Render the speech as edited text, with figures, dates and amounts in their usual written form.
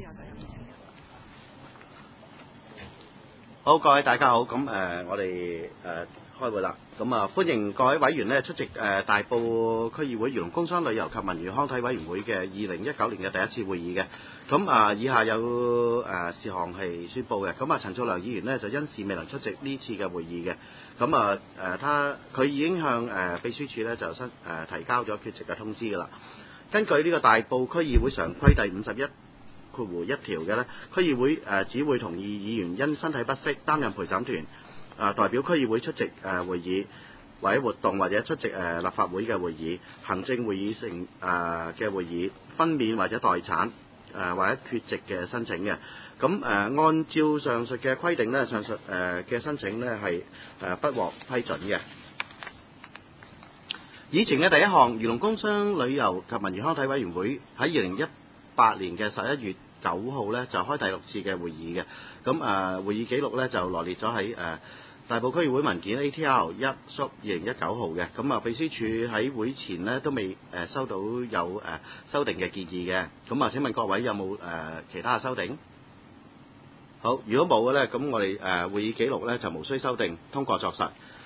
好，各位大家好，咁我哋開會啦，咁歡迎各位委員呢出席大埔區議會漁農工商旅遊及文娛康體委員會嘅2019年嘅第一次會議嘅，咁以下有事項係宣佈嘅，咁陳祖良議員呢就因事未能出席呢次嘅會議嘅，咁佢已經向秘書處呢就提交咗缺席嘅通知㗎啦。根據呢個大埔區議會常規第51條嘅咧，區議會只會同意議員因身體不適擔任陪審團，代表區議會出席會議或者活動，或者出席立法會嘅會議、行政會議嘅會議、分娩或者待產或者缺席嘅申請嘅。咁按照上述嘅規定呢，上述嘅申請呢係不獲批准嘅。以前嘅第一項，漁農工商旅遊及文娛康體委員會喺2018年嘅11月9號呢就開第6次嘅會議嘅，咁會議記錄呢就羅列咗喺大埔區議會文件 ATR1/2019 號嘅，咁秘書處喺會前呢都未收到有修訂嘅建議嘅，咁請問各位有冇其他嘅修訂？好，如果冇嘅呢，咁我哋會議記錄呢就無需修訂，通過作實。